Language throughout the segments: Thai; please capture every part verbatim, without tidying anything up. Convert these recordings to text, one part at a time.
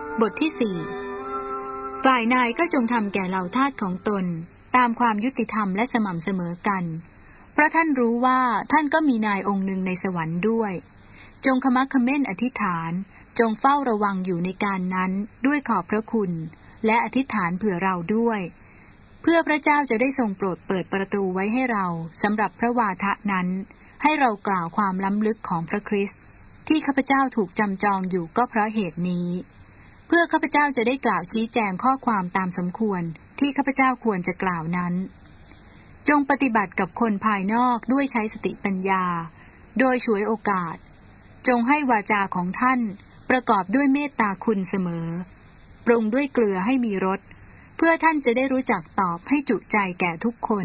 บทที่สี่ฝ่ายนายก็จงทำแก่เหล่าทาสของตนตามความยุติธรรมและสม่ำเสมอกันเพราะท่านรู้ว่าท่านก็มีนายองค์หนึ่งในสวรรค์ด้วยจงขมักเขม้นอธิษฐานจงเฝ้าระวังอยู่ในการนั้นด้วยขอบพระคุณและอธิษฐานเผื่อเราด้วยเพื่อพระเจ้าจะได้ทรงโปรดเปิดประตูไว้ให้เราสำหรับพระวาทะนั้นให้เรากล่าวความล้ำลึกของพระคริสต์ที่ข้าพเจ้าถูกจำจองอยู่ก็เพราะเหตุนี้เพื่อข้าพเจ้าจะได้กล่าวชี้แจงข้อความตามสมควรที่ข้าพเจ้าควรจะกล่าวนั้นจงปฏิบัติกับคนภายนอกด้วยใช้สติปัญญาโดยฉวยโอกาสจงให้วาจาของท่านประกอบด้วยเมตตาคุณเสมอปรุงด้วยเกลือให้มีรสเพื่อท่านจะได้รู้จักตอบให้จุใจแก่ทุกคน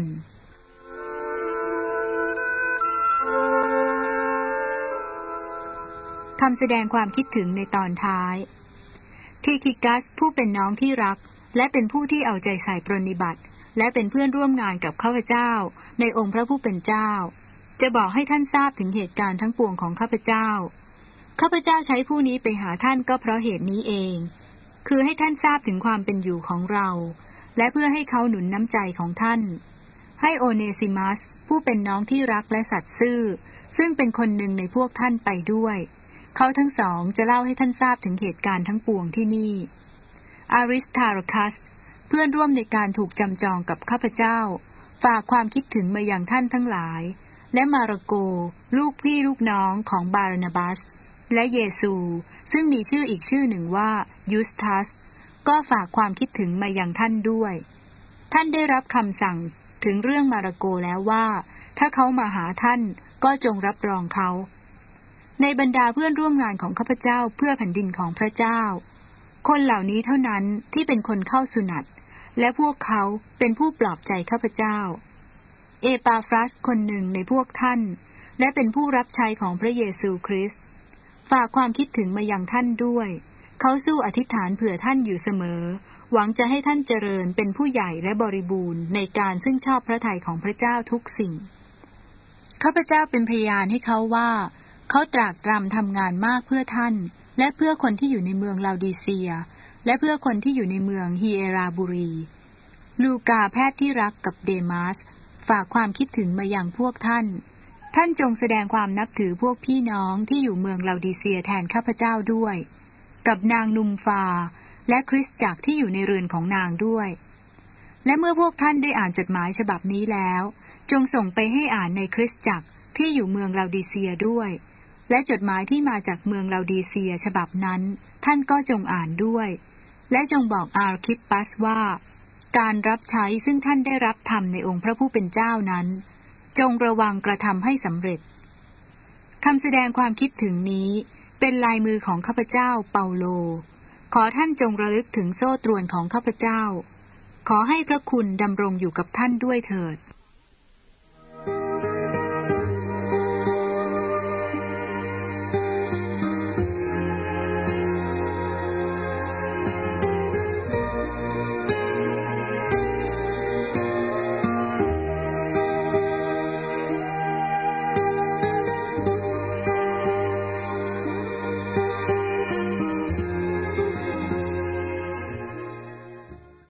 คำแสดงความคิดถึงในตอนท้ายทีคิกัสผู้เป็นน้องที่รักและเป็นผู้ที่เอาใจใส่ปรนนิบัติและเป็นเพื่อนร่วมงานกับข้าพเจ้าในองค์พระผู้เป็นเจ้าจะบอกให้ท่านทราบถึงเหตุการณ์ทั้งปวงของข้าพเจ้าข้าพเจ้าใช้ผู้นี้ไปหาท่านก็เพราะเหตุนี้เองคือให้ท่านทราบถึงความเป็นอยู่ของเราและเพื่อให้เขาหนุนน้ำใจของท่านให้โอเนซิมัสผู้เป็นน้องที่รักและสัตย์ซื่อซึ่งเป็นคนหนึ่งในพวกท่านไปด้วยเขาทั้งสองจะเล่าให้ท่านทราบถึงเหตุการณ์ทั้งปวงที่นี่อาริสทาร์คัสเพื่อนร่วมในการถูกจำจองกับข้าพเจ้าฝากความคิดถึงมายังท่านทั้งหลายและมาระโกลูกพี่ลูกน้องของบารานาบัสและเยซูซึ่งมีชื่ออีกชื่อหนึ่งว่ายูสตัสก็ฝากความคิดถึงมายังท่านด้วยท่านได้รับคำสั่งถึงเรื่องมาระโกแล้วว่าถ้าเขามาหาท่านก็จงรับรองเขาในบรรดาเพื่อนร่วมงานของข้าพเจ้าเพื่อแผ่นดินของพระเจ้าคนเหล่านี้เท่านั้นที่เป็นคนเข้าสุนัตและพวกเขาเป็นผู้ปลอบใจข้าพเจ้าเอปาฟรัสคนหนึ่งในพวกท่านและเป็นผู้รับใช้ของพระเยซูคริสต์ฝากความคิดถึงมายังท่านด้วยเขาสู้อธิษฐานเผื่อท่านอยู่เสมอหวังจะให้ท่านเจริญเป็นผู้ใหญ่และบริบูรณ์ในการซึ่งชอบพระทัยของพระเจ้าทุกสิ่งข้าพเจ้าเป็นพยานให้เขาว่าเขาตรากตรำทำงานมากเพื่อท่านและเพื่อคนที่อยู่ในเมืองลาโอดิเซียและเพื่อคนที่อยู่ในเมืองฮีเอราบุรีลูกาแพทย์ที่รักกับเดมาสฝากความคิดถึงมายังพวกท่านท่านจงแสดงความนับถือพวกพี่น้องที่อยู่เมืองลาโอดิเซียแทนข้าพเจ้าด้วยกับนางนุมฟาและคริสตจักรที่อยู่ในเรือนของนางด้วยและเมื่อพวกท่านได้อ่านจดหมายฉบับนี้แล้วจงส่งไปให้อ่านในคริสตจักรที่อยู่เมืองลาโอดิเซียด้วยและจดหมายที่มาจากเมืองลาโอดิเซียฉบับนั้นท่านก็จงอ่านด้วยและจงบอกอาร์คิปปัสว่าการรับใช้ซึ่งท่านได้รับทำในองค์พระผู้เป็นเจ้านั้นจงระวังกระทำให้สำเร็จคำแสดงความคิดถึงนี้เป็นลายมือของข้าพเจ้าเปาโลขอท่านจงระลึกถึงโซ่ตรวนของข้าพเจ้าขอให้พระคุณดำรงอยู่กับท่านด้วยเถิด